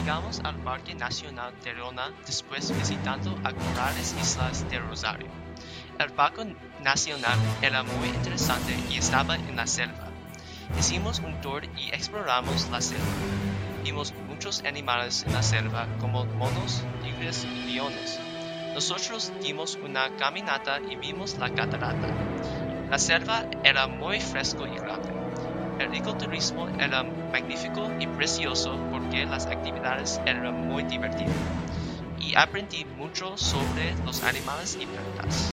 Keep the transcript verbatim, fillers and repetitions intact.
Llegamos al Parque Nacional Terrona después visitando a Corrales Islas de Rosario. El Parque Nacional era muy interesante y estaba en la selva. Hicimos un tour y exploramos la selva. Vimos muchos animales en la selva como monos, tigres y leones. Nosotros dimos una caminata y vimos la catarata. La selva era muy fresco y grande. El ecoturismo era magnífico y precioso porque las actividades eran muy divertidas. Y aprendí mucho sobre los animales y plantas.